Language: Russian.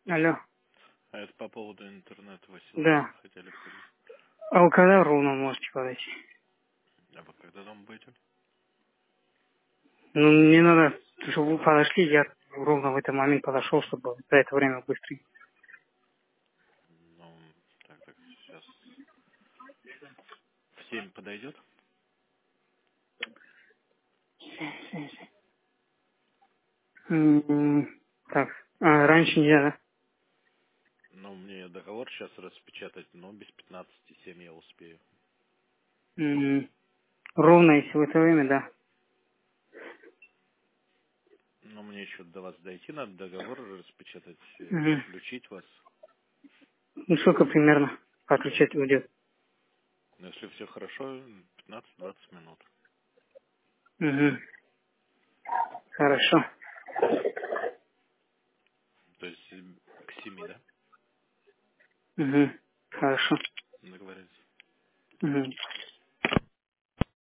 Алло. А это по поводу интернета, Василий, Да. хотели подать. А вы когда ровно можете подойти? А вы когда дома будете? Ну, мне надо, чтобы вы подошли, я ровно в этот момент подошел, чтобы за это время быстрее. Ну, так, сейчас в 7 подойдет? Так. Раньше нельзя, да? Ну, мне договор сейчас распечатать, но без 15:07 я успею. Ровно, если в это время, да. Но мне еще до вас дойти надо, договор распечатать, Мгм. подключить вас. Ну, сколько примерно подключать уйдет? Но если все хорошо, 15-20 минут. Угу. Хорошо. То есть к 7, да? Угу. Хорошо. Договорились. Угу.